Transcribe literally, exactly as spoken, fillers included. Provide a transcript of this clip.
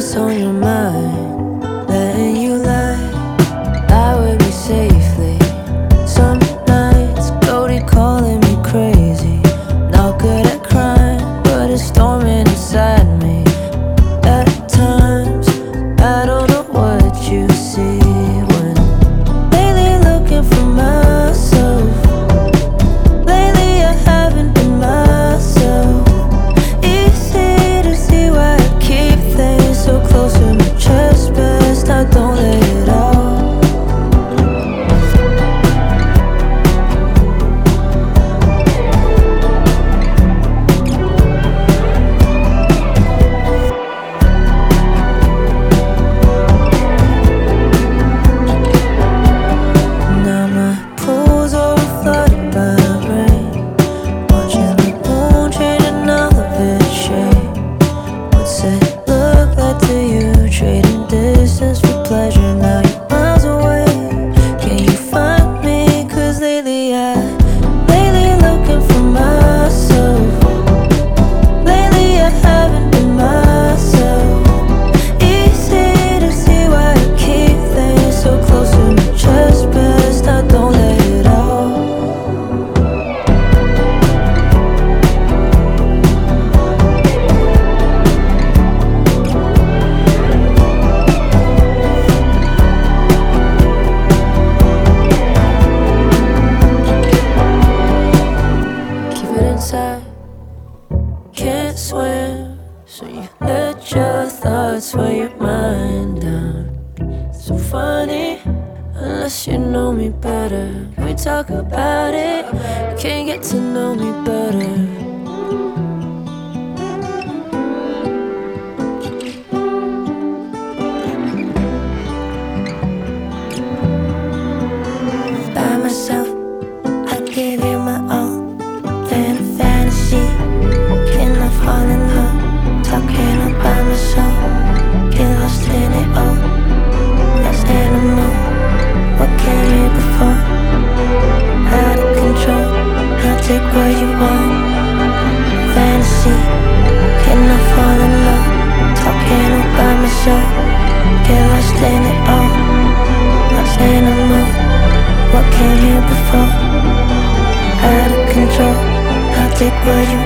what's on your mind, letting you lie, lie with me safely. Some nights, Cody calling me crazy. Not good at crime, but it's storming inside me. At times, I don't know what you see when lately looking for myself. Lately I haven't been myself. Easy to see why I keep things so close to my chest. Best I don't let it out. Now my pool's overflooded by rain, watching the moon change another bit shape. What's it look like to you? Trading distance for pleasure, now you're miles away. Can you find me? Cause lately I, lately looking for myself. Lately I haven't been myself. Easy to see why I keep things so close to my chest. Best I don't let it out. Keep it inside, can't swim, so you let your thoughts weigh your mind down. So funny, unless you know me better. We talk about it, can't get to know me better. By myself, I gave you my all, then a fantasy. Can I fall in love? Talking about myself, get lost in it all. Lost animal, what came here before? Out of control, I'll take what you want. Fantasy, can I fall in love? Talking about myself, get lost in it all. Lost animal, what came here before? Out of control, I'll take what you